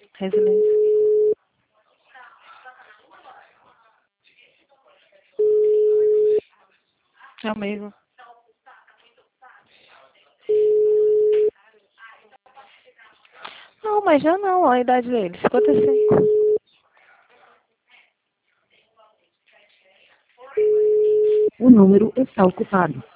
Resiliência. É o mesmo. Não, mas já não, a idade dele, 55. O número está ocupado.